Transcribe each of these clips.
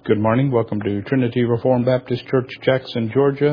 Good morning. Welcome to Trinity Reformed Baptist Church, Jackson, Georgia.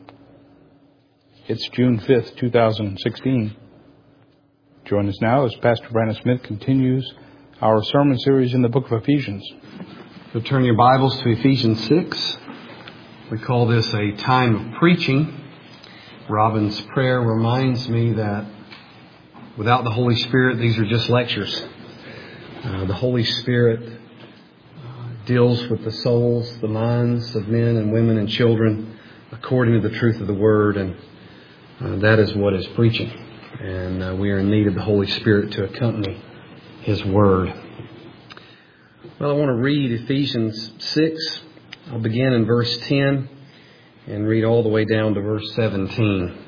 It's June 5th, 2016. Join us now as Pastor Brandon Smith continues our sermon series in the book of Ephesians. So turn your Bibles to Ephesians 6. We call this a time of preaching. Robin's prayer reminds me that without the Holy Spirit, these are just lectures. The Holy Spirit deals with the souls, the minds of men and women and children according to the truth of the Word, and that is what is preaching. And we are in need of the Holy Spirit to accompany His Word. Well, I want to read Ephesians 6. I'll begin in verse 10 and read all the way down to verse 17.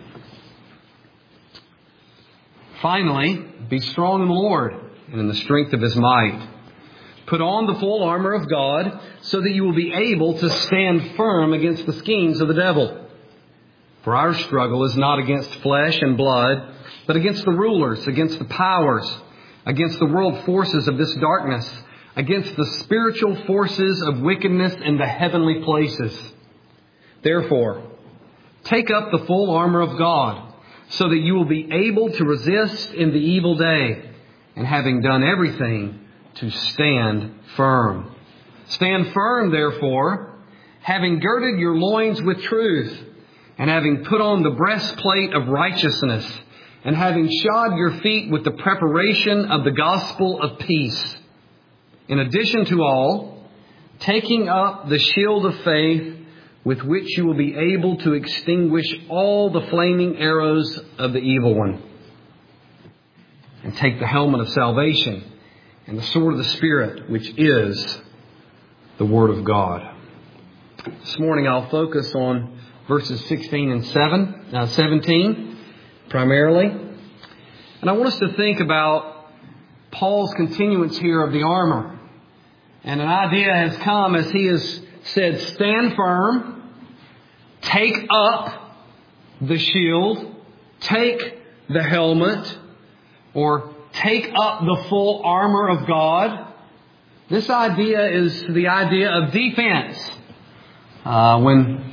Finally, be strong in the Lord and in the strength of His might. Put on the full armor of God so that you will be able to stand firm against the schemes of the devil. For our struggle is not against flesh and blood, but against the rulers, against the powers, against the world forces of this darkness, against the spiritual forces of wickedness in the heavenly places. Therefore, take up the full armor of God so that you will be able to resist in the evil day, and having done everything, to stand firm. Stand firm, therefore, having girded your loins with truth, and having put on the breastplate of righteousness, and having shod your feet with the preparation of the gospel of peace. In addition to all, taking up the shield of faith, with which you will be able to extinguish all the flaming arrows of the evil one. And take the helmet of salvation and the sword of the Spirit, which is the Word of God. This morning I'll focus on verses 16 and 17 primarily. And I want us to think about Paul's continuance here of the armor. And an idea has come as he has said, stand firm, take up the shield, take the helmet, or take up the full armor of God. This idea is the idea of defense. When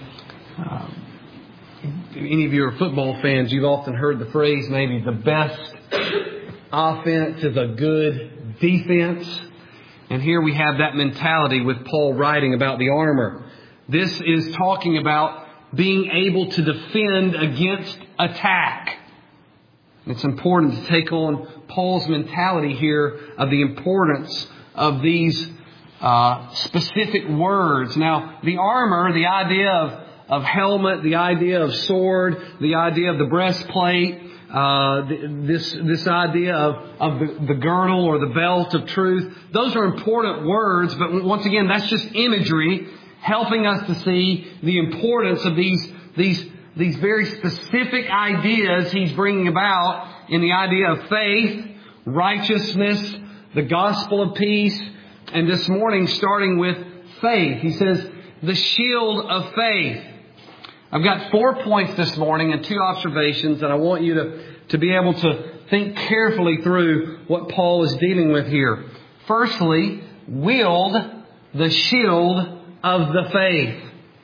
any of you are football fans, you've often heard the phrase, maybe the best offense is a good defense. And here we have that mentality with Paul writing about the armor. This is talking about being able to defend against attack. It's important to take on Paul's mentality here of the importance of these specific words. Now, the armor, the idea of helmet, the idea of sword, the idea of the breastplate, this idea of the girdle or the belt of truth, those are important words, but once again, that's just imagery helping us to see the importance of these very specific ideas he's bringing about in the idea of faith, righteousness, the gospel of peace, and this morning starting with faith. He says, the shield of faith. I've got 4 points this morning and 2 observations, and I want you to be able to think carefully through what Paul is dealing with here. Firstly, wield the shield of the faith.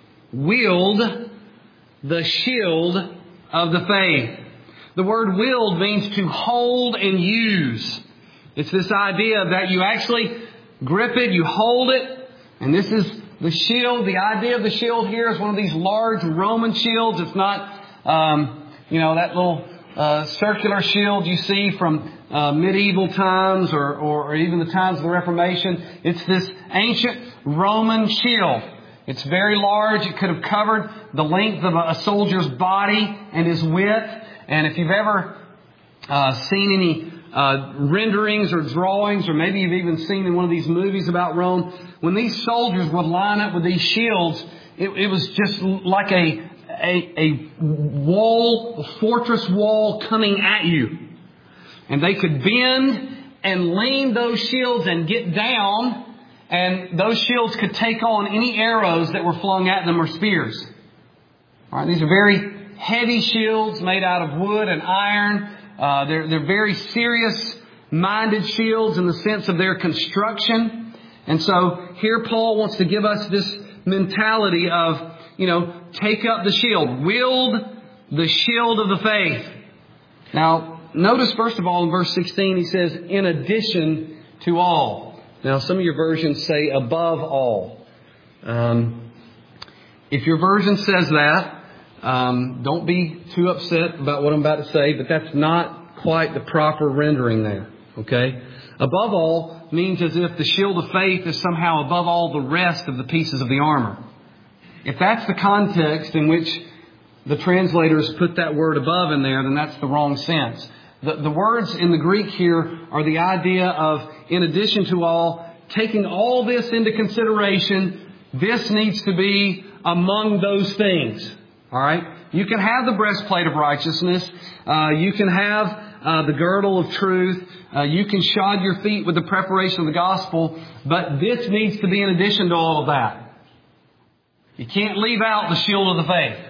Wield the shield of the faith. The word wield means to hold and use. It's this idea that you actually grip it, you hold it, and this is the shield. The idea of the shield here is one of these large Roman shields. It's not, that little circular shield you see from medieval times or even the times of the Reformation. It's this ancient Roman shield. It's very large. It could have covered the length of a soldier's body and his width. And if you've ever seen any renderings or drawings, or maybe you've even seen in one of these movies about Rome, when these soldiers would line up with these shields, it was just like a wall, a fortress wall coming at you. And they could bend and lean those shields and get down, and those shields could take on any arrows that were flung at them or spears. All right, these are very heavy shields made out of wood and iron. They're very serious-minded shields in the sense of their construction. And so here Paul wants to give us this mentality of, take up the shield. Wield the shield of the faith. Now, notice first of all in verse 16 he says, in addition to all. Now, some of your versions say above all. If your version says that, don't be too upset about what I'm about to say, but that's not quite the proper rendering there. Okay? Above all means as if the shield of faith is somehow above all the rest of the pieces of the armor. If that's the context in which the translators put that word above in there, then that's the wrong sense. The words in the Greek here are the idea of, in addition to all, taking all this into consideration, this needs to be among those things. All right? You can have the breastplate of righteousness. You can have the girdle of truth. You can shod your feet with the preparation of the gospel. But this needs to be in addition to all of that. You can't leave out the shield of the faith.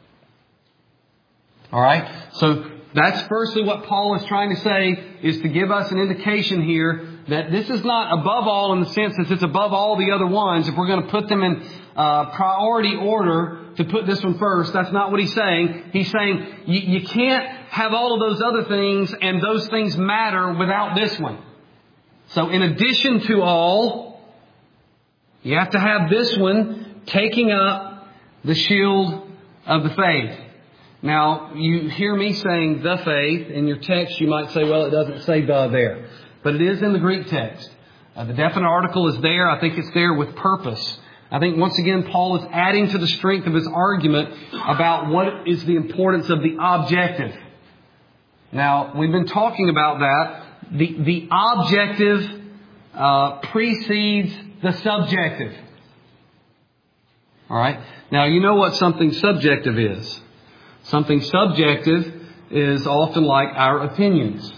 All right? So that's firstly what Paul is trying to say, is to give us an indication here that this is not above all in the sense that it's above all the other ones. If we're going to put them in priority order to put this one first, that's not what he's saying. He's saying you can't have all of those other things and those things matter without this one. So in addition to all, you have to have this one, taking up the shield of the faith. Now, you hear me saying the faith. In your text, you might say, well, it doesn't say the there. But it is in the Greek text. The definite article is there. I think it's there with purpose. I think once again, Paul is adding to the strength of his argument about what is the importance of the objective. Now, we've been talking about that. The objective precedes the subjective. All right? Now, you know what something subjective is. Something subjective is often like our opinions.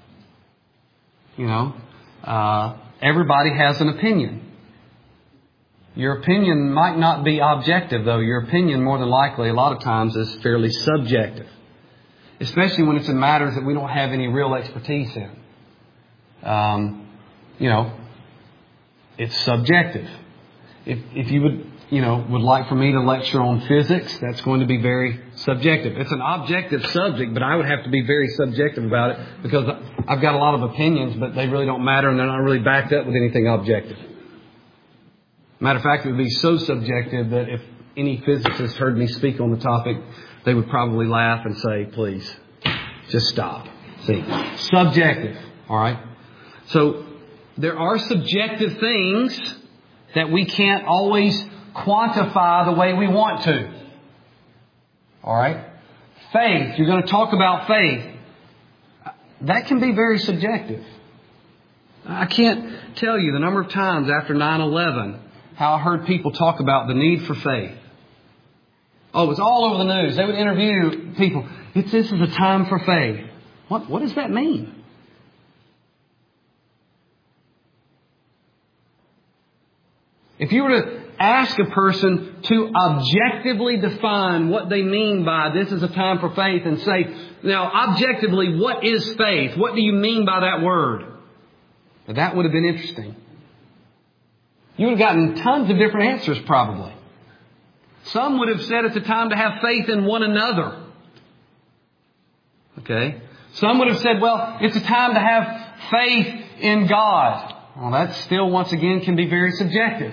Everybody has an opinion. Your opinion might not be objective, though. Your opinion, more than likely, a lot of times is fairly subjective. Especially when it's in matters that we don't have any real expertise in. It's subjective. If you would like for me to lecture on physics, that's going to be very subjective. It's an objective subject, but I would have to be very subjective about it because I've got a lot of opinions, but they really don't matter and they're not really backed up with anything objective. Matter of fact, it would be so subjective that if any physicist heard me speak on the topic, they would probably laugh and say, please, just stop. See, subjective. All right. So there are subjective things that we can't always quantify the way we want to. All right? Faith. You're going to talk about faith. That can be very subjective. I can't tell you the number of times after 9/11 how I heard people talk about the need for faith. Oh, it was all over the news. They would interview people. This is a time for faith. What does that mean? If you were to ask a person to objectively define what they mean by this is a time for faith and say, now objectively, what is faith? What do you mean by that word? Now, that would have been interesting. You would have gotten tons of different answers probably. Some would have said it's a time to have faith in one another. Okay? Some would have said, well, it's a time to have faith in God. Well, that still, once again, can be very subjective.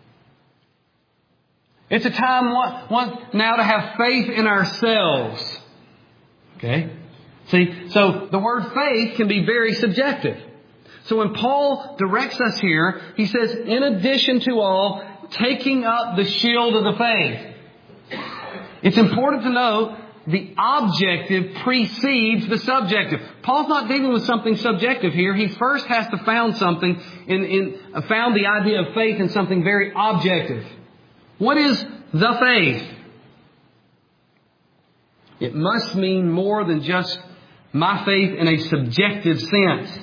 It's a time now to have faith in ourselves. Okay? See, so the word faith can be very subjective. So when Paul directs us here, he says, in addition to all, taking up the shield of the faith. It's important to note the objective precedes the subjective. Paul's not dealing with something subjective here. He first has to found the idea of faith in something very objective. What is the faith? It must mean more than just my faith in a subjective sense.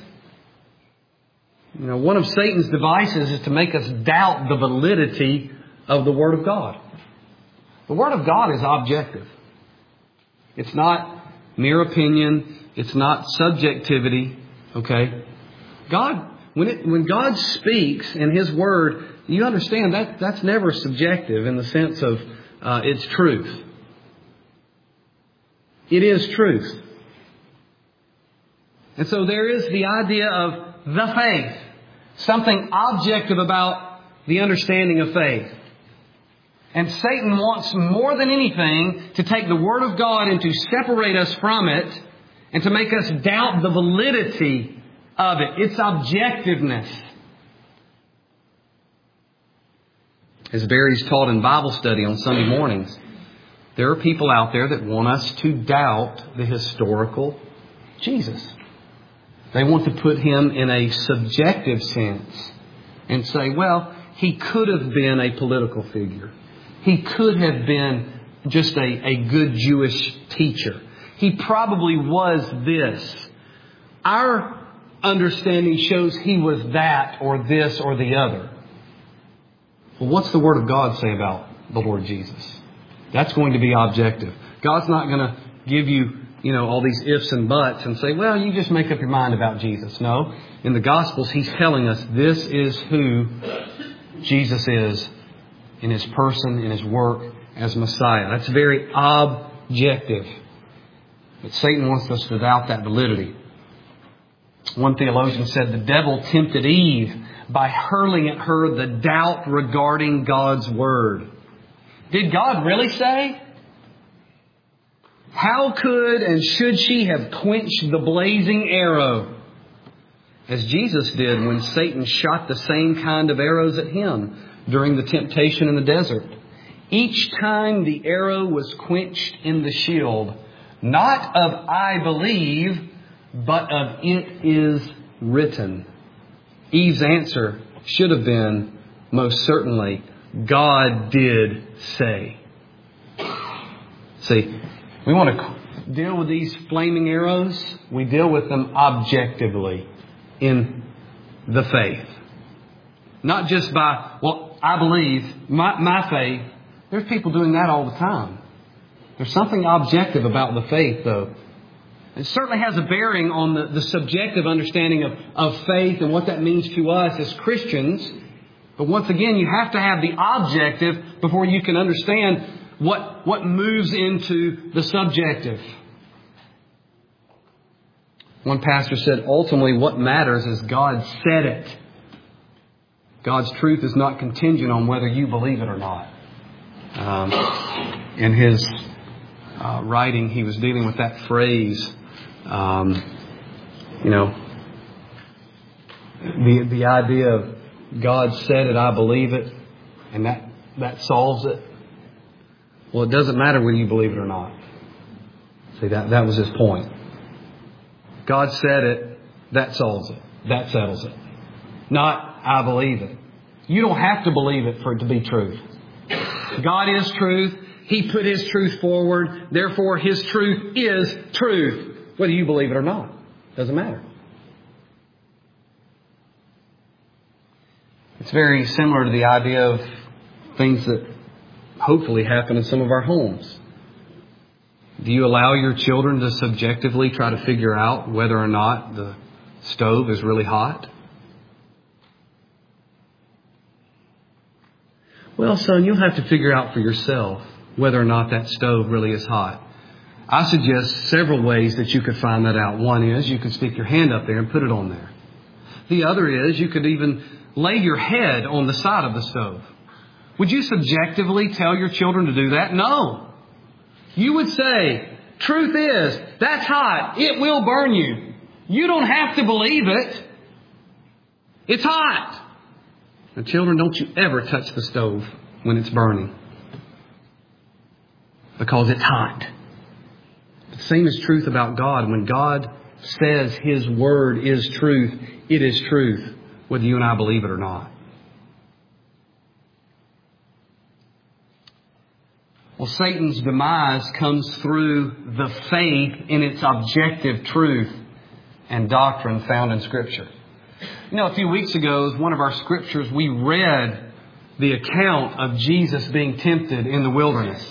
One of Satan's devices is to make us doubt the validity of the Word of God. The Word of God is objective. It's not mere opinion. It's not subjectivity. Okay? God When God speaks in His Word, you understand that's never subjective in the sense of it's truth. It is truth. And so there is the idea of the faith. Something objective about the understanding of faith. And Satan wants more than anything to take the Word of God and to separate us from it and to make us doubt the validity of it, its objectiveness. As Barry's taught in Bible study on Sunday mornings, there are people out there that want us to doubt the historical Jesus. They want to put Him in a subjective sense and say, well, He could have been a political figure. He could have been just a good Jewish teacher. He probably was this. Our understanding shows He was that or this or the other. Well, what's the Word of God say about the Lord Jesus? That's going to be objective. God's not going to give you, all these ifs and buts and say, well, you just make up your mind about Jesus. No. In the Gospels, He's telling us this is who Jesus is in His person, in His work as Messiah. That's very objective. But Satan wants us to doubt that validity. One theologian said the devil tempted Eve by hurling at her the doubt regarding God's Word. Did God really say? How could and should she have quenched the blazing arrow? As Jesus did when Satan shot the same kind of arrows at Him during the temptation in the desert. Each time the arrow was quenched in the shield, not of I believe, but of it is written. Eve's answer should have been, most certainly, God did say. See, we want to deal with these flaming arrows. We deal with them objectively in the faith. Not just by, well, I believe, my faith. There's people doing that all the time. There's something objective about the faith, though. It certainly has a bearing on the subjective understanding of faith and what that means to us as Christians. But once again, you have to have the objective before you can understand what moves into the subjective. One pastor said, ultimately what matters is God said it. God's truth is not contingent on whether you believe it or not. In his writing, he was dealing with that phrase, the idea of God said it, I believe it, and that solves it. Well, it doesn't matter whether you believe it or not. See, that was his point. God said it, that solves it. That settles it. Not, I believe it. You don't have to believe it for it to be truth. God is truth. He put His truth forward. Therefore, His truth is truth. Whether you believe it or not. Doesn't matter. It's very similar to the idea of things that hopefully happen in some of our homes. Do you allow your children to subjectively try to figure out whether or not the stove is really hot? Well, son, you'll have to figure out for yourself whether or not that stove really is hot. I suggest several ways that you could find that out. One is you could stick your hand up there and put it on there. The other is you could even lay your head on the side of the stove. Would you subjectively tell your children to do that? No. You would say, truth is, that's hot. It will burn you. You don't have to believe it. It's hot. Now, children, don't you ever touch the stove when it's burning. Because it's hot. The same is truth about God. When God says His Word is truth, it is truth, whether you and I believe it or not. Well, Satan's demise comes through the faith in its objective truth and doctrine found in Scripture. A few weeks ago, as one of our scriptures, we read the account of Jesus being tempted in the wilderness.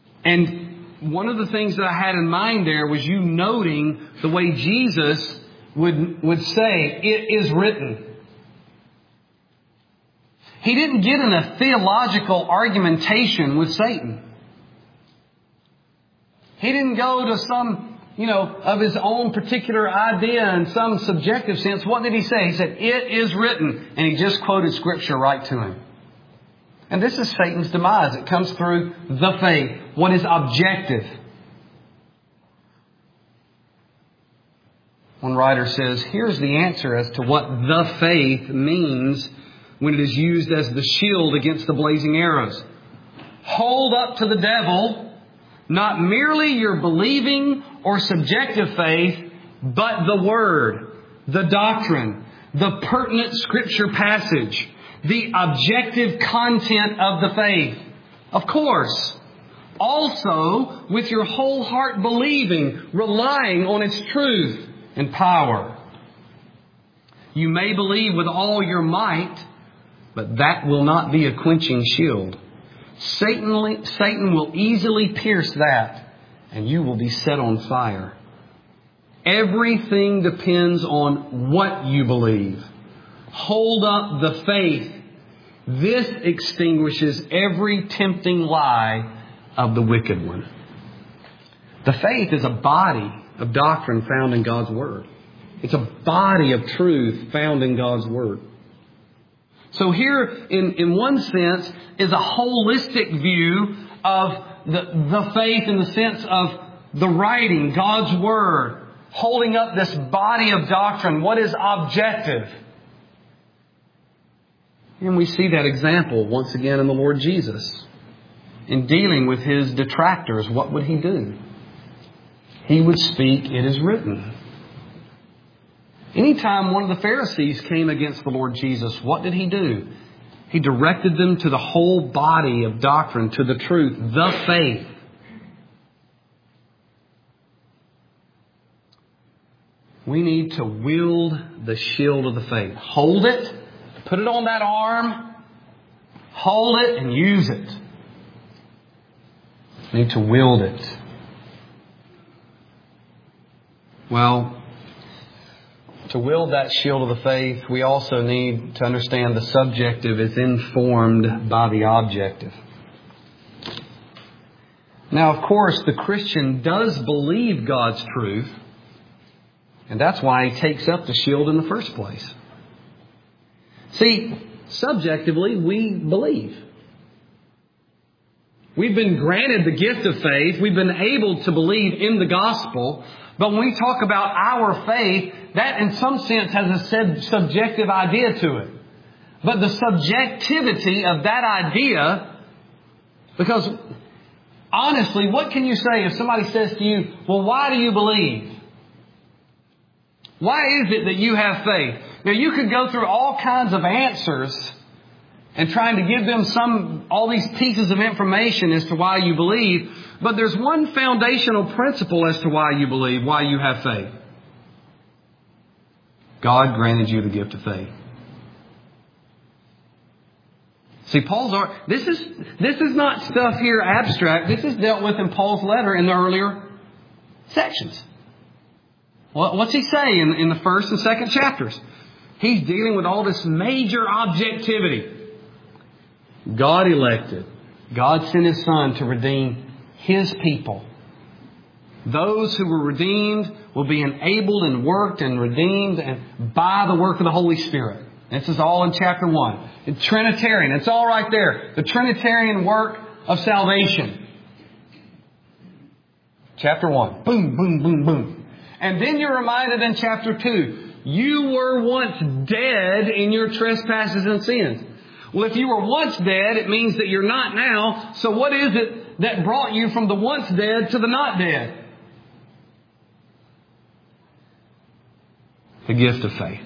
And one of the things that I had in mind there was you noting the way Jesus would say, "It is written." He didn't get in a theological argumentation with Satan. He didn't go to some, of his own particular idea in some subjective sense. What did he say? He said, "It is written." And he just quoted Scripture right to him. And this is Satan's demise. It comes through the faith. What is objective? One writer says, here's the answer as to what the faith means when it is used as the shield against the blazing arrows. Hold up to the devil not merely your believing or subjective faith, but the Word, the doctrine, the pertinent Scripture passage, the objective content of the faith. Of course, also with your whole heart believing, relying on its truth and power. You may believe with all your might, but that will not be a quenching shield. Satan will easily pierce that, and you will be set on fire. Everything depends on what you believe. Hold up the faith. This extinguishes every tempting lie of the wicked one. The faith is a body of doctrine found in God's Word. It's a body of truth found in God's Word. So here, in one sense, is a holistic view of the faith in the sense of the writing, God's Word, holding up this body of doctrine. What is objective? And we see that example once again in the Lord Jesus. In dealing with His detractors, what would He do? He would speak, "It is written." Anytime one of the Pharisees came against the Lord Jesus, what did He do? He directed them to the whole body of doctrine, to the truth, the faith. We need to wield the shield of the faith. Hold it, put it on that arm, hold it and use it. We need to wield it. Well, to wield that shield of the faith, we also need to understand the subjective is informed by the objective. Now, of course, the Christian does believe God's truth, and that's why he takes up the shield in the first place. See, subjectively, we believe. We've been granted the gift of faith. We've been able to believe in the gospel. But when we talk about our faith, that in some sense has a subjective idea to it. But the subjectivity of that idea, because honestly, what can you say if somebody says to you, "Well, why do you believe? Why is it that you have faith?" Now, you could go through all kinds of answers and trying to give them all these pieces of information as to why you believe. But there's one foundational principle as to why you believe, why you have faith. God granted you the gift of faith. See, this is not stuff here abstract. This is dealt with in Paul's letter in the earlier sections. What's he say in the first and second chapters? He's dealing with all this major objectivity. God elected. God sent His Son to redeem His people. Those who were redeemed will be enabled and worked and redeemed and by the work of the Holy Spirit. This is all in chapter 1. It's Trinitarian. It's all right there. The Trinitarian work of salvation. Chapter 1. Boom, boom, boom, boom. And then you're reminded in chapter 2. You were once dead in your trespasses and sins. Well, if you were once dead, it means that you're not now. So what is it that brought you from the once dead to the not dead? The gift of faith.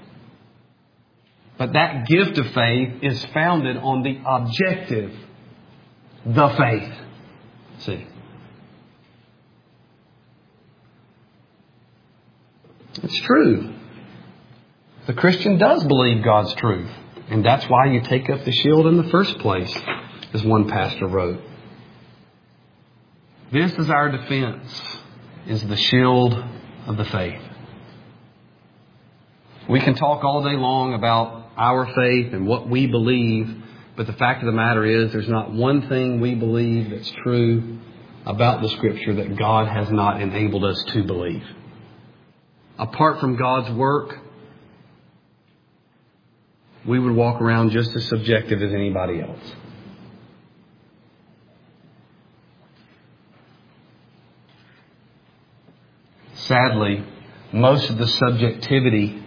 But that gift of faith is founded on the objective, the faith. See? It's true. The Christian does believe God's truth. And that's why you take up the shield in the first place, as one pastor wrote. This is our defense, is the shield of the faith. We can talk all day long about our faith and what we believe, but the fact of the matter is there's not one thing we believe that's true about the Scripture that God has not enabled us to believe. Apart from God's work, we would walk around just as subjective as anybody else. Sadly, most of the subjectivity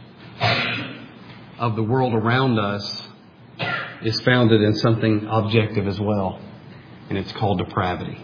of the world around us is founded in something objective as well, and it's called depravity.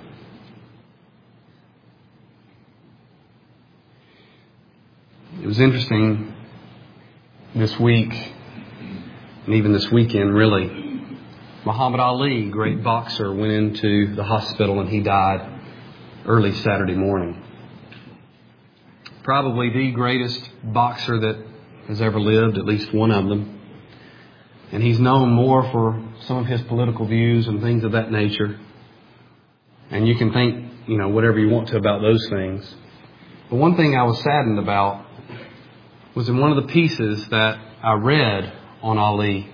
It was interesting this week, and even this weekend really, Muhammad Ali, great boxer, went into the hospital and he died early Saturday morning. Probably the greatest boxer that has ever lived, at least one of them. And he's known more for some of his political views and things of that nature. And you can think, whatever you want to about those things. But one thing I was saddened about was in one of the pieces that I read on Ali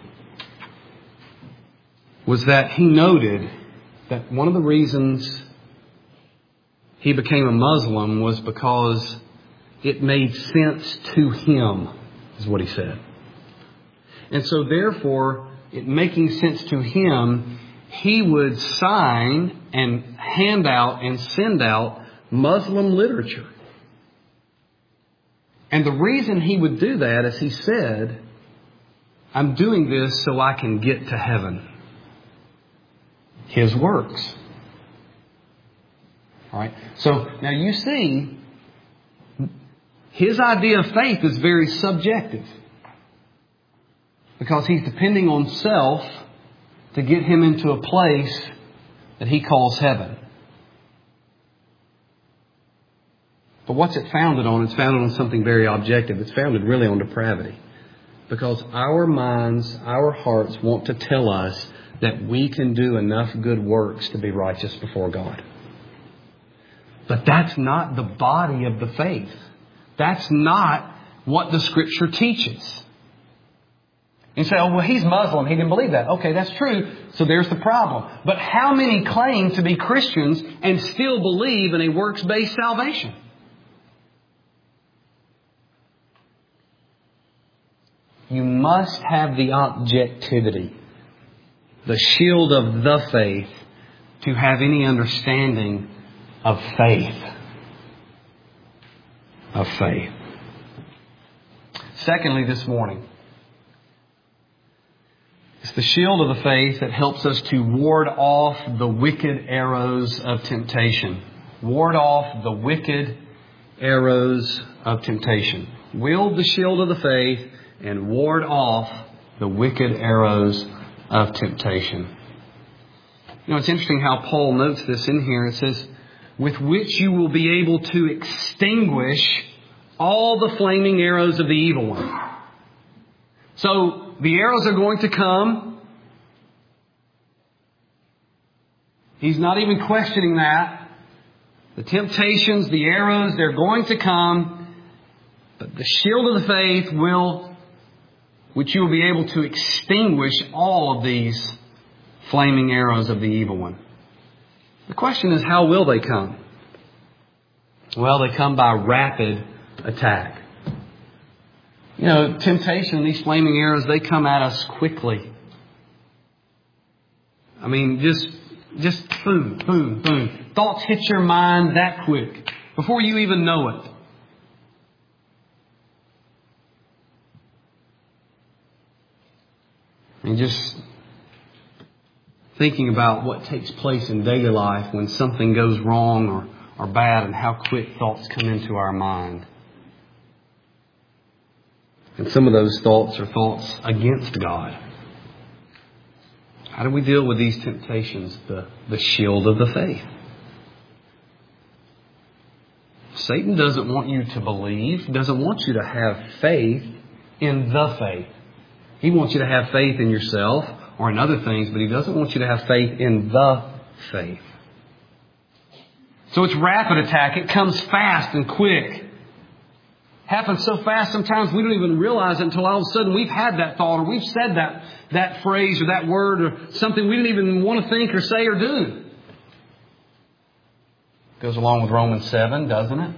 was that he noted that one of the reasons he became a Muslim was because it made sense to him, is what he said. And so therefore, it making sense to him, he would sign and hand out and send out Muslim literature. And the reason he would do that is he said, I'm doing this so I can get to heaven. His works. All right. So now you see, his idea of faith is very subjective. Because he's depending on self to get him into a place that he calls heaven. But what's it founded on? It's founded on something very objective. It's founded really on depravity. Because our minds, our hearts want to tell us that we can do enough good works to be righteous before God. But that's not the body of the faith. That's not what the Scripture teaches. You say, oh, well, he's Muslim. He didn't believe that. Okay, that's true. So there's the problem. But how many claim to be Christians and still believe in a works-based salvation? You must have the objectivity, the shield of the faith, to have any understanding of faith. Of faith. Secondly, this morning, it's the shield of the faith that helps us to ward off the wicked arrows of temptation. Ward off the wicked arrows of temptation. Wield the shield of the faith and ward off the wicked arrows of temptation. It's interesting how Paul notes this in here. It says, with which you will be able to extinguish all the flaming arrows of the evil one. So the arrows are going to come. He's not even questioning that. The temptations, the arrows, they're going to come. But the shield of the faith which you will be able to extinguish all of these flaming arrows of the evil one. The question is, how will they come? Well, they come by rapid attack. Temptation, these flaming arrows, they come at us quickly. I mean, just boom, boom, boom. Thoughts hit your mind that quick, before you even know it. And just thinking about what takes place in daily life when something goes wrong or bad, and how quick thoughts come into our mind. And some of those thoughts are thoughts against God. How do we deal with these temptations? The shield of the faith. Satan doesn't want you to believe, doesn't want you to have faith in the faith. He wants you to have faith in yourself or in other things, but he doesn't want you to have faith in the faith. So it's rapid attack. It comes fast and quick. Happens so fast sometimes we don't even realize it until all of a sudden we've had that thought or we've said that phrase or that word or something we didn't even want to think or say or do. Goes along with Romans 7, doesn't it?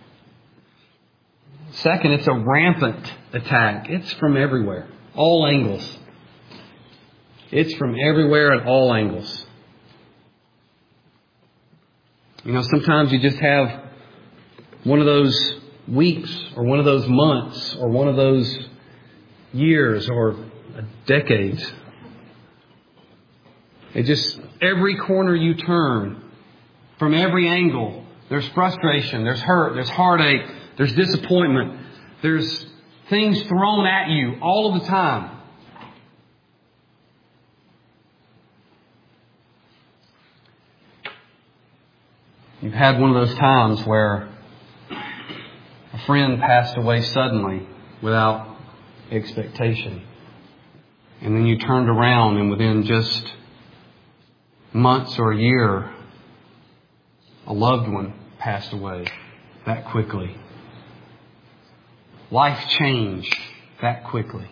Second, it's a rampant attack. It's from everywhere. All angles. It's from everywhere at all angles. You know, sometimes you just have one of those weeks or one of those months or one of those years or decades. It just, every corner you turn, from every angle, there's frustration, there's hurt, there's heartache, there's disappointment, there's things thrown at you all of the time. You've had one of those times where a friend passed away suddenly without expectation. And then you turned around and within just months or a year, a loved one passed away that quickly. Life changed that quickly.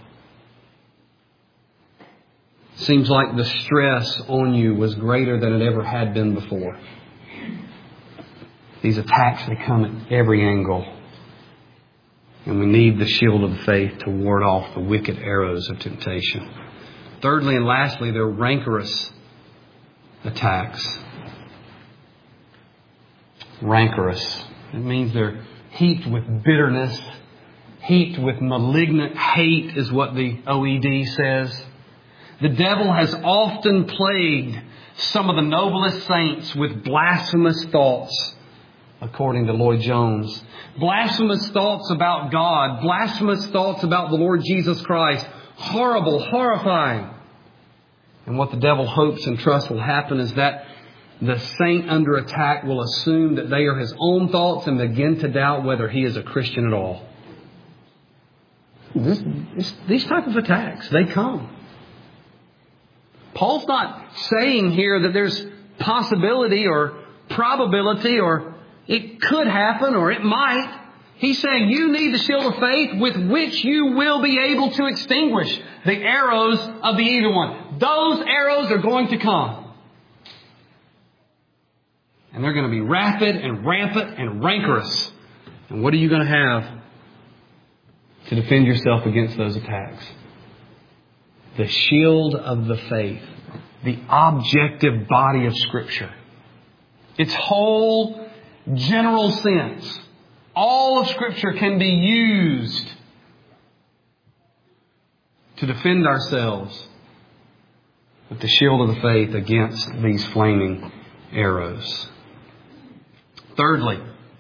Seems like the stress on you was greater than it ever had been before. These attacks, they come at every angle. And we need the shield of faith to ward off the wicked arrows of temptation. Thirdly and lastly, they're rancorous attacks. Rancorous. It means they're heaped with bitterness, heaped with malignant hate is what the OED says. The devil has often plagued some of the noblest saints with blasphemous thoughts, according to Lloyd Jones. Blasphemous thoughts about God. Blasphemous thoughts about the Lord Jesus Christ. Horrible, horrifying. And what the devil hopes and trusts will happen is that the saint under attack will assume that they are his own thoughts and begin to doubt whether he is a Christian at all. These type of attacks, they come. Paul's not saying here that there's possibility or probability or it could happen or it might. He's saying you need the shield of faith with which you will be able to extinguish the arrows of the evil one. Those arrows are going to come. And they're going to be rapid and rampant and rancorous. And what are you going to have to defend yourself against those attacks? The shield of the faith. The objective body of Scripture. Its whole general sense. All of Scripture can be used to defend ourselves with the shield of the faith against these flaming arrows. Thirdly,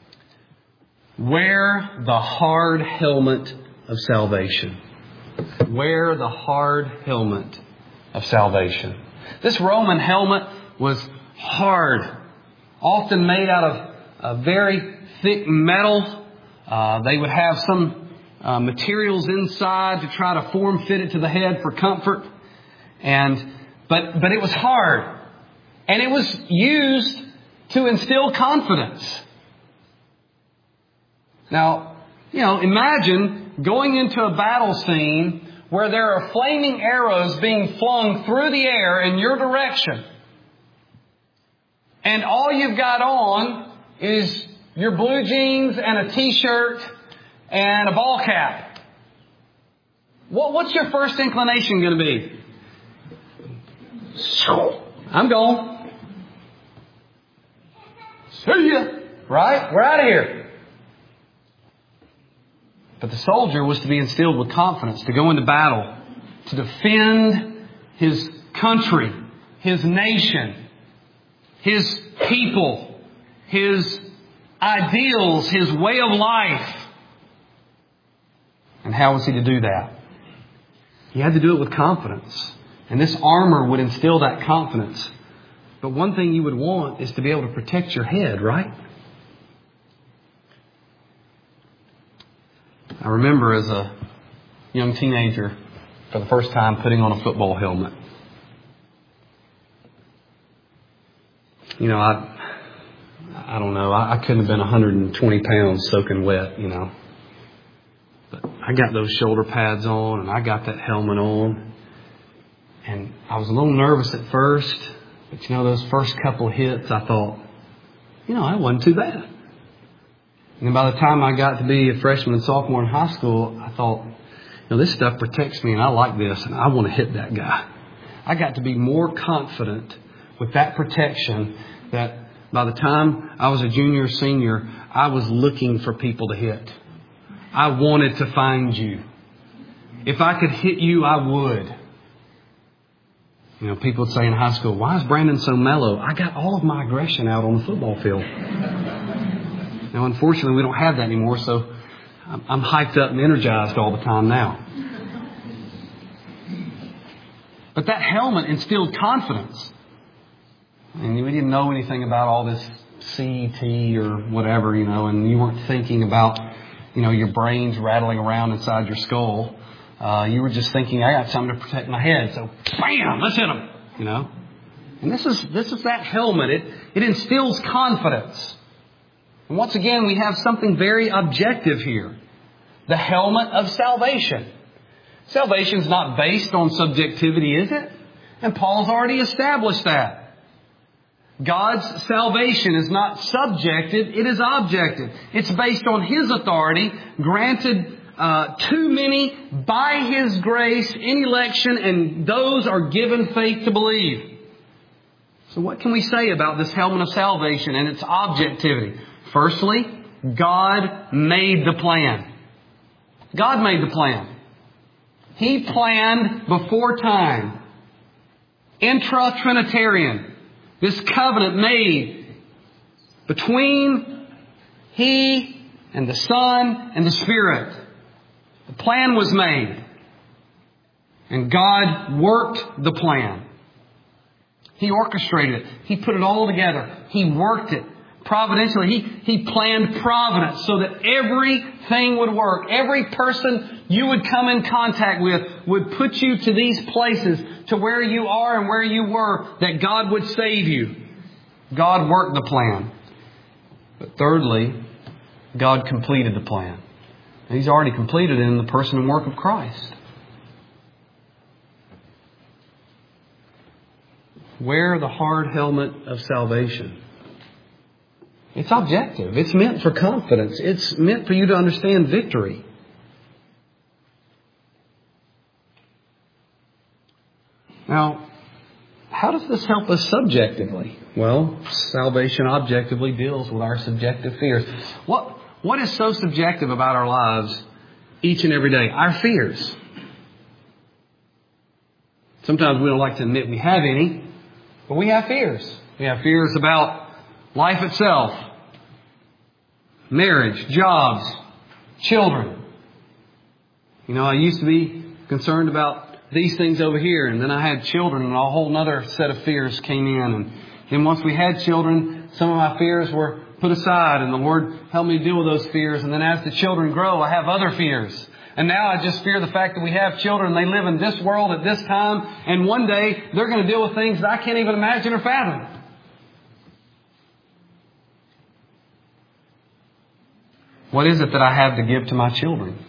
wear the hard helmet of salvation. Wear the hard helmet of salvation. This Roman helmet was hard, often made out of very thick metal. They would have some materials inside to try to form fit it to the head for comfort. But it was hard. And it was used to instill confidence. Now, imagine going into a battle scene where there are flaming arrows being flung through the air in your direction. And all you've got on is your blue jeans and a t-shirt and a ball cap. What's your first inclination going to be? I'm going. See ya. Right? We're out of here. But the soldier was to be instilled with confidence, to go into battle, to defend his country, his nation, his people, his ideals, his way of life. And how was he to do that? He had to do it with confidence. And this armor would instill that confidence. But one thing you would want is to be able to protect your head, right? I remember as a young teenager for the first time putting on a football helmet. I don't know. I couldn't have been 120 pounds soaking wet, But I got those shoulder pads on and I got that helmet on. And I was a little nervous at first. But those first couple of hits, I thought, that wasn't too bad. And then by the time I got to be a freshman and sophomore in high school, I thought, this stuff protects me and I like this and I want to hit that guy. I got to be more confident with that protection that by the time I was a junior or senior, I was looking for people to hit. I wanted to find you. If I could hit you, I would. People would say in high school, why is Brandon so mellow? I got all of my aggression out on the football field. Now, unfortunately, we don't have that anymore, so I'm hyped up and energized all the time now. But that helmet instilled confidence. And we didn't know anything about all this CET or whatever, and you weren't thinking about, your brains rattling around inside your skull. You were just thinking, I got something to protect my head. So, bam, let's hit them, And this is that helmet. It instills confidence. And once again, we have something very objective here. The helmet of salvation. Salvation is not based on subjectivity, is it? And Paul's already established that. God's salvation is not subjective, it is objective. It's based on His authority, granted to many by His grace in election, and those are given faith to believe. So what can we say about this helmet of salvation and its objectivity? Firstly, God made the plan. God made the plan. He planned before time. Intra-Trinitarian. This covenant made between He and the Son and the Spirit. The plan was made. And God worked the plan. He orchestrated it. He put it all together. He worked it providentially. He planned providence so that everything would work. Every person you would come in contact with would put you to these places, to where you are and where you were, that God would save you. God worked the plan. But thirdly, God completed the plan. And He's already completed it in the person and work of Christ. Wear the hard helmet of salvation. It's objective. It's meant for confidence. It's meant for you to understand victory. Now, how does this help us subjectively? Well, salvation objectively deals with our subjective fears. What is so subjective about our lives each and every day? Our fears. Sometimes we don't like to admit we have any, but we have fears. We have fears about life itself, marriage, jobs, children. I used to be concerned about these things over here, and then I had children, and a whole other set of fears came in. And then once we had children, some of my fears were put aside, and the Lord helped me deal with those fears. And then as the children grow, I have other fears. And now I just fear the fact that we have children, they live in this world at this time, and one day they're going to deal with things that I can't even imagine or fathom. What is it that I have to give to my children?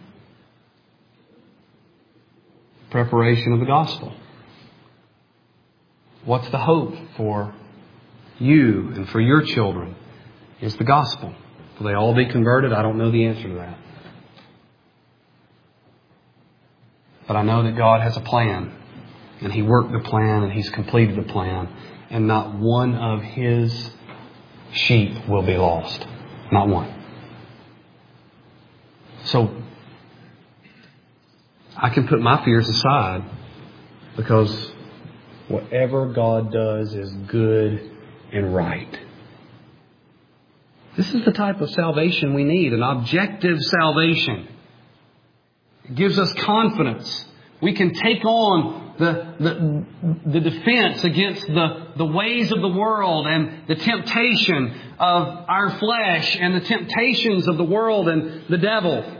Preparation of the gospel. What's the hope for you and for your children? Is the gospel. Will they all be converted? I don't know the answer to that. But I know that God has a plan. And He worked the plan and He's completed the plan. And not one of His sheep will be lost. Not one. So, I can put my fears aside because whatever God does is good and right. This is the type of salvation we need, an objective salvation. It gives us confidence. We can take on the defense against the ways of the world and the temptation of our flesh and the temptations of the world and the devil.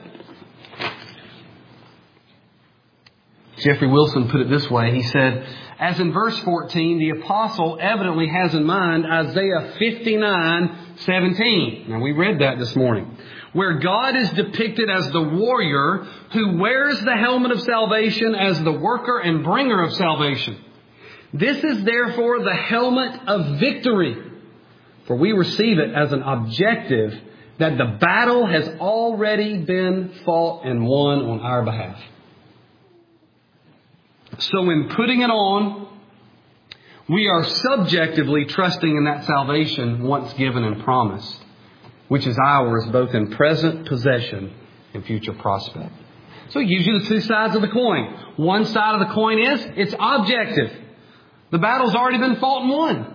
Jeffrey Wilson put it this way. He said, as in verse 14, the apostle evidently has in mind Isaiah 59:17. Now, we read that this morning. where God is depicted as the warrior who wears the helmet of salvation as the worker and bringer of salvation. This is therefore the helmet of victory, for we receive it as an objective that the battle has already been fought and won on our behalf. So in putting it on, we are subjectively trusting in that salvation once given and promised, which is ours both in present possession and future prospect. So it gives you the two sides of the coin. One side of the coin is, it's objective. The battle's already been fought and won.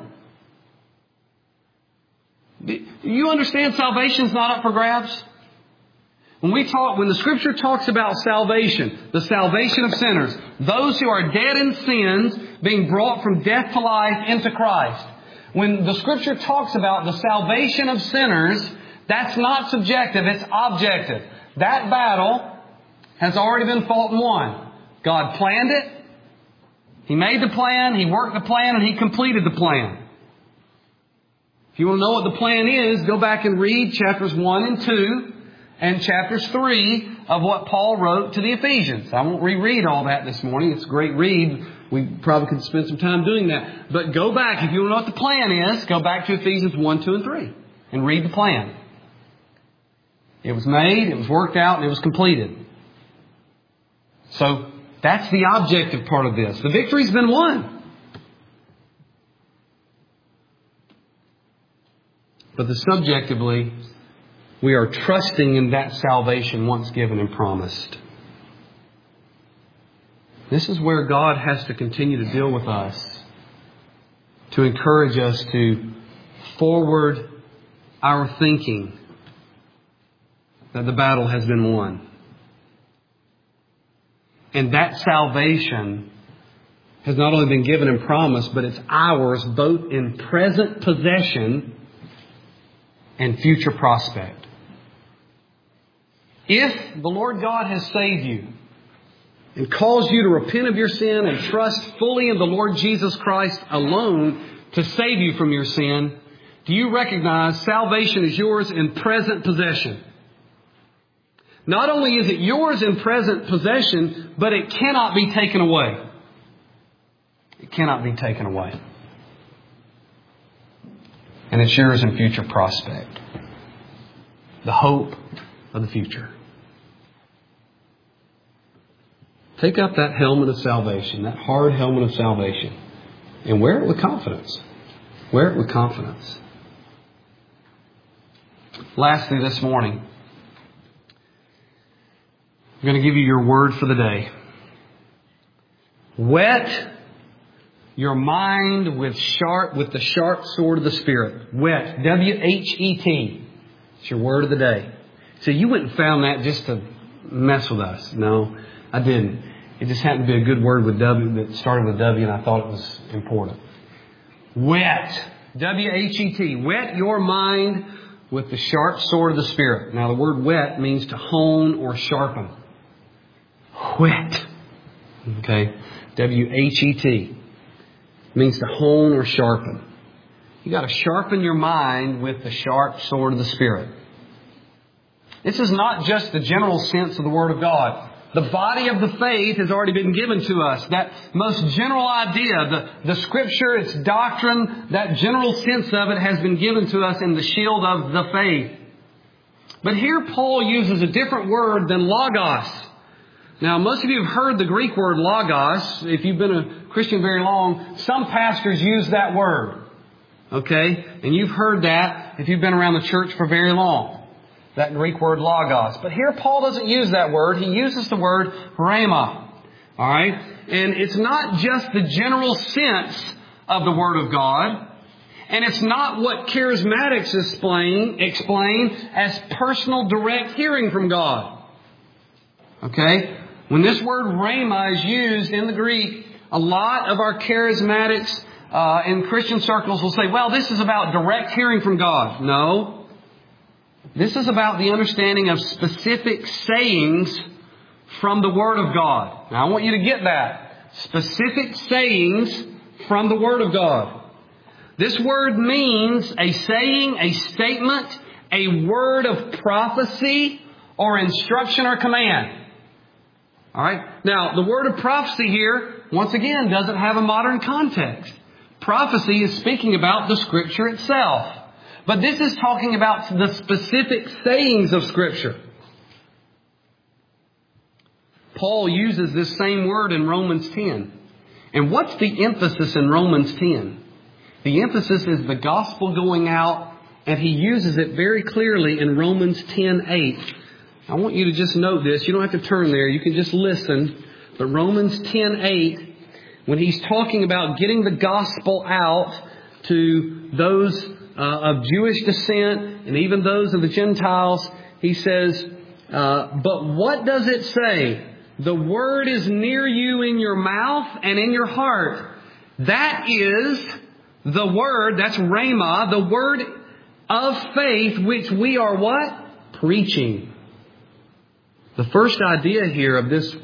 You understand salvation's not up for grabs? When the Scripture talks about salvation, the salvation of sinners, those who are dead in sins being brought from death to life into Christ. When the Scripture talks about the salvation of sinners, that's not subjective, it's objective. That battle has already been fought and won. God planned it. He made the plan, He worked the plan, and He completed the plan. If you want to know what the plan is, go back and read chapters 1 and 2 and chapters 3 of what Paul wrote to the Ephesians. I won't reread all that this morning. It's a great read. We probably could spend some time doing that. But go back, if you want to know what the plan is, go back to Ephesians 1, 2, and 3 and read the plan. It was made, it was worked out, and it was completed. So that's the objective part of this. The victory's been won. But subjectively, we are trusting in that salvation once given and promised. This is where God has to continue to deal with us, to encourage us to forward our thinking that the battle has been won. And that salvation has not only been given and promised, but it's ours both in present possession and future prospect. If the Lord God has saved you and caused you to repent of your sin and trust fully in the Lord Jesus Christ alone to save you from your sin, do you recognize salvation is yours in present possession? Not only is it yours in present possession, but it cannot be taken away. It cannot be taken away. And it's yours in future prospect. The hope of the future. Take up that helmet of salvation, that hard helmet of salvation, and wear it with confidence. Wear it with confidence. Lastly, this morning, I'm going to give you your word for the day. Whet your mind with the sharp sword of the Spirit. Whet. W-H-E-T. It's your word of the day. So you wouldn't have found that just to mess with us. No, I didn't. It just happened to be a good word with W that started with W, and I thought it was important. Whet. W-H-E-T. Whet your mind with the sharp sword of the Spirit. Now the word whet means to hone or sharpen. Whet. Okay. W-H-E-T. Means to hone or sharpen. You got to sharpen your mind with the sharp sword of the Spirit. This is not just the general sense of the Word of God. The body of the faith has already been given to us. That most general idea, the Scripture, its doctrine, that general sense of it has been given to us in the shield of the faith. But here Paul uses a different word than logos. Now, most of you have heard the Greek word logos. If you've been a Christian very long, some pastors use that word. Okay? And you've heard that if you've been around the church for very long. That Greek word logos. But here Paul doesn't use that word. He uses the word rhema. Alright? And it's not just the general sense of the Word of God. And it's not what charismatics explain as personal direct hearing from God. Okay? When this word rhema is used in the Greek, a lot of our charismatics in Christian circles will say, well, this is about direct hearing from God. No. This is about the understanding of specific sayings from the Word of God. Now, I want you to get that. Specific sayings from the Word of God. This word means a saying, a statement, a word of prophecy or instruction or command. All right. Now, the word of prophecy here, once again, doesn't have a modern context. Prophecy is speaking about the Scripture itself. But this is talking about the specific sayings of Scripture. Paul uses this same word in Romans 10. And what's the emphasis in Romans 10? The emphasis is the gospel going out, and he uses it very clearly in Romans 10:8. I want you to just note this. You don't have to turn there. You can just listen. But Romans 10:8, when he's talking about getting the gospel out to those of Jewish descent and even those of the Gentiles, he says, but what does it say? The word is near you in your mouth and in your heart. That is the word, that's Rhema, the word of faith, which we are what? Preaching. The first idea here of this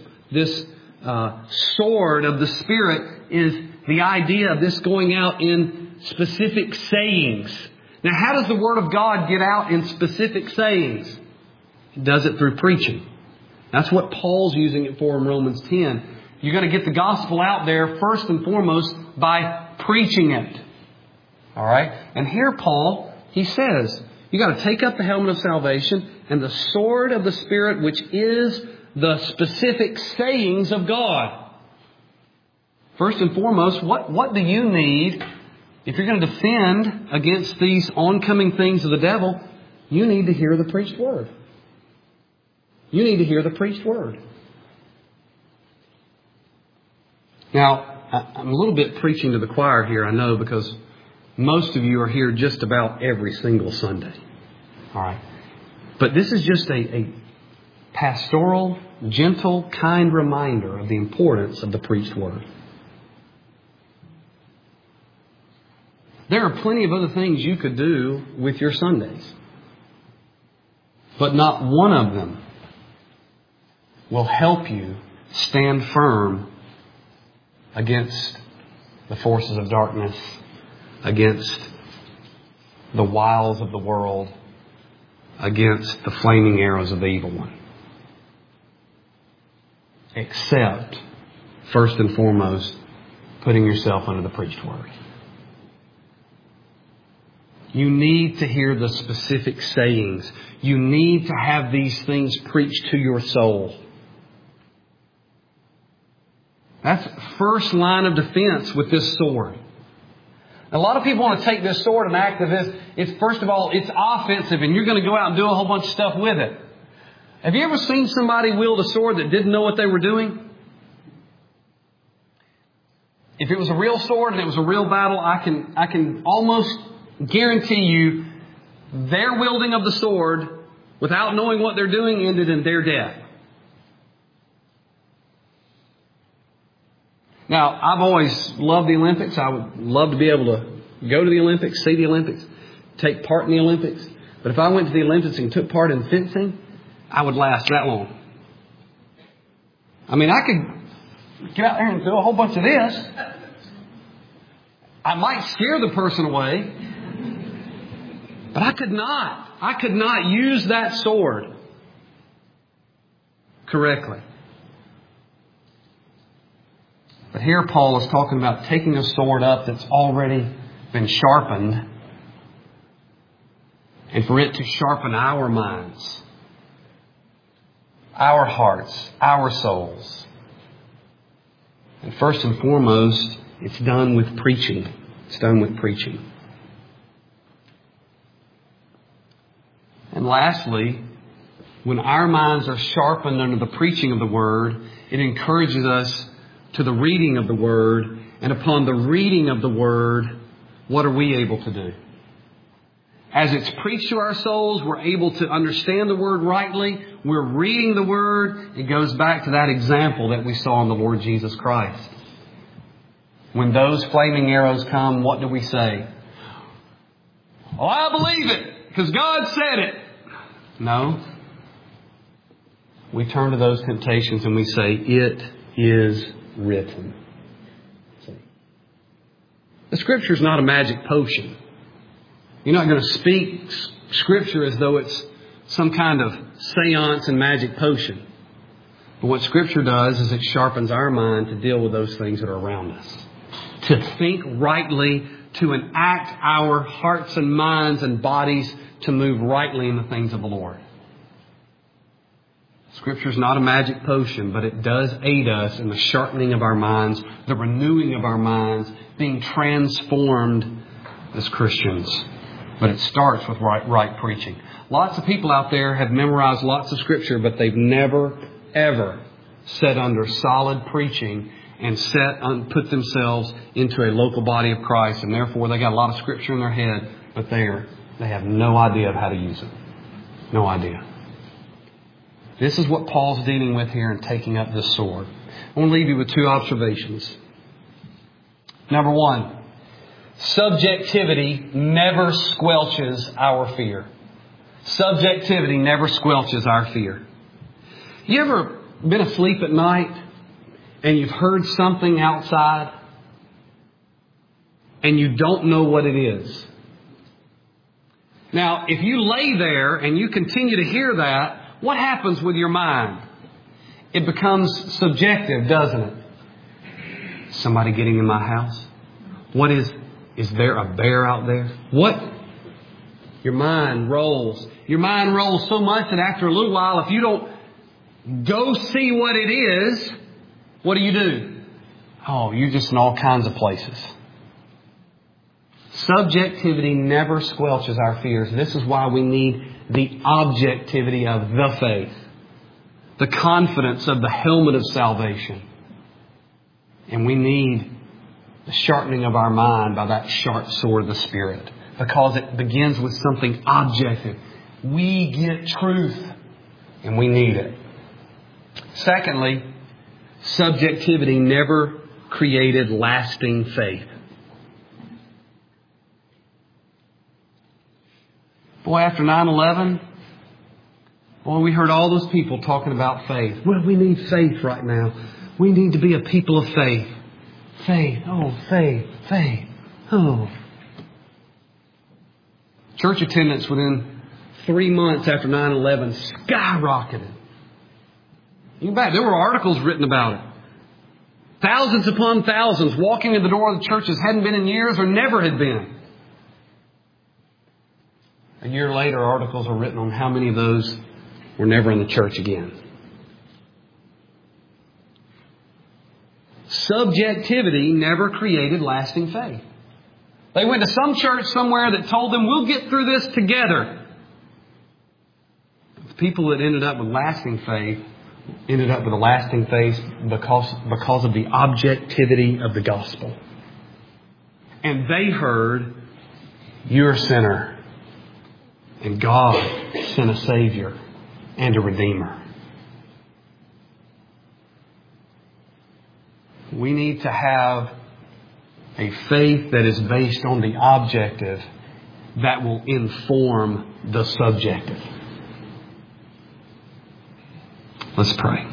sword of the Spirit is the idea of this going out in specific sayings. Now, how does the Word of God get out in specific sayings? It does it through preaching. That's what Paul's using it for in Romans 10. You're going to get the gospel out there first and foremost by preaching it. All right? And here Paul, he says, you got to take up the helmet of salvation and the sword of the Spirit, which is the specific sayings of God. First and foremost, what do you need if you're going to defend against these oncoming things of the devil? You need to hear the preached word. You need to hear the preached word. Now, I'm a little bit preaching to the choir here, I know, because most of you are here just about every single Sunday. All right. But this is just a pastoral, gentle, kind reminder of the importance of the preached word. There are plenty of other things you could do with your Sundays. But not one of them will help you stand firm against the forces of darkness, against the wiles of the world, against the flaming arrows of the evil one. Except, first and foremost, putting yourself under the preached word. You need to hear the specific sayings. You need to have these things preached to your soul. That's first line of defense with this sword. A lot of people want to take this sword and act as if it's, first of all, it's offensive and you're going to go out and do a whole bunch of stuff with it. Have you ever seen somebody wield a sword that didn't know what they were doing? If it was a real sword and it was a real battle, I can almost guarantee you their wielding of the sword without knowing what they're doing ended in their death. Now, I've always loved the Olympics. I would love to be able to go to the Olympics, see the Olympics, take part in the Olympics. But if I went to the Olympics and took part in fencing, I would last that long. I mean, I could get out there and do a whole bunch of this. I might scare the person away. But I could not use that sword correctly. But here Paul is talking about taking a sword up that's already been sharpened and for it to sharpen our minds, our hearts, our souls. And first and foremost, it's done with preaching. It's done with preaching. And lastly, when our minds are sharpened under the preaching of the Word, it encourages us to the reading of the Word. And upon the reading of the Word, what are we able to do? As it's preached to our souls, we're able to understand the Word rightly. We're reading the Word. It goes back to that example that we saw in the Lord Jesus Christ. When those flaming arrows come, what do we say? Oh, I believe it, because God said it. No. We turn to those temptations and we say, it is written. See? The Scripture is not a magic potion. You're not going to speak Scripture as though it's some kind of seance and magic potion. But what Scripture does is it sharpens our mind to deal with those things that are around us. To think rightly, to enact our hearts and minds and bodies to move rightly in the things of the Lord. Scripture is not a magic potion, but it does aid us in the sharpening of our minds, the renewing of our minds, being transformed as Christians. But it starts with right preaching. Lots of people out there have memorized lots of Scripture, but they've never, ever sat under solid preaching and put themselves into a local body of Christ. And therefore, they got a lot of Scripture in their head, but they have no idea of how to use it. No idea. This is what Paul's dealing with here in taking up this sword. I want to leave you with two observations. Number one, subjectivity never squelches our fear. Subjectivity never squelches our fear. You ever been asleep at night and you've heard something outside and you don't know what it is? Now, if you lay there and you continue to hear that, what happens with your mind? It becomes subjective, doesn't it? Somebody getting in my house? What is there a bear out there? What? Your mind rolls. Your mind rolls so much that after a little while, if you don't go see what it is, what do? Oh, you're just in all kinds of places. Subjectivity never squelches our fears. This is why we need the objectivity of the faith. The confidence of the helmet of salvation. And we need the sharpening of our mind by that sharp sword of the Spirit. Because it begins with something objective. We get truth. And we need it. Secondly, subjectivity never created lasting faith. Boy, after 9/11, we heard all those people talking about faith. Well, we need faith right now. We need to be a people of faith. Faith. Oh, faith. Faith. Oh. Church attendance within 3 months after 9/11 skyrocketed. You bet. There were articles written about it. Thousands upon thousands walking in the door of the churches hadn't been in years or never had been. A year later, articles are written on how many of those were never in the church again. Subjectivity never created lasting faith. They went to some church somewhere that told them, we'll get through this together. The people that ended up with lasting faith ended up with a lasting faith because of the objectivity of the gospel. And they heard, you're a sinner. And God sent a Savior and a Redeemer. We need to have a faith that is based on the objective that will inform the subjective. Let's pray.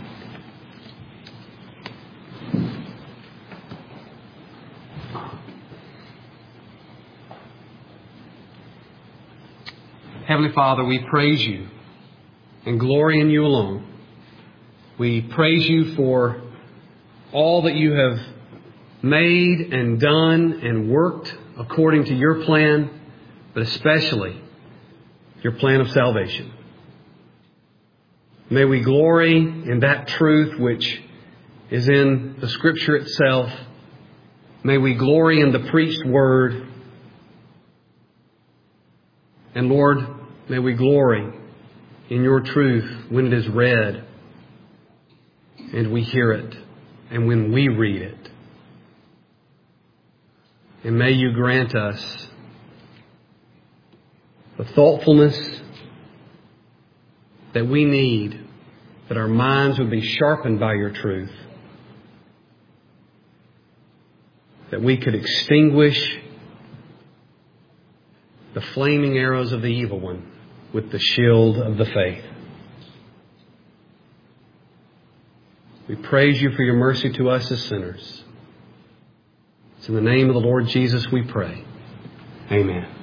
Heavenly Father, we praise You and glory in You alone. We praise You for all that You have made and done and worked according to Your plan, but especially Your plan of salvation. May we glory in that truth which is in the Scripture itself. May we glory in the preached Word. And Lord, may we glory in Your truth when it is read and we hear it and when we read it. And may You grant us the thoughtfulness that we need, that our minds would be sharpened by Your truth, that we could extinguish the flaming arrows of the evil one with the shield of the faith. We praise You for Your mercy to us as sinners. It's in the name of the Lord Jesus we pray. Amen.